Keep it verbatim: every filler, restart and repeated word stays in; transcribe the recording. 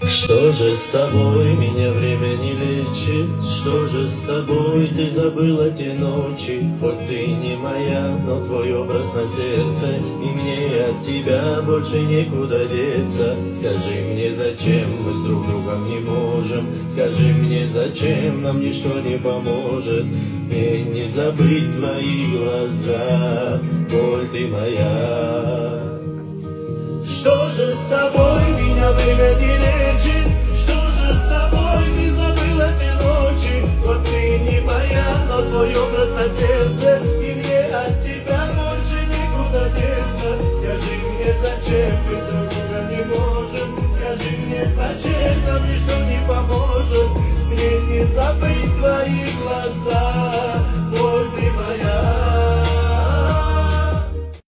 Что же с тобой, меня время не лечит? Что же с тобой, ты забыла те ночи? Хоть ты не моя, но твой образ на сердце, и мне от тебя больше некуда деться. Скажи мне, зачем мы с друг другом не можем? Скажи мне, зачем нам ничто не поможет? Мне не забыть твои глаза, боль ты моя. Что же с тобой, меня время не лечит? Что же с тобой, ты забыла те ночи? Вот ты не моя, но твой образ на сердце, и мне от тебя больше некуда деться. Скажи мне, зачем быть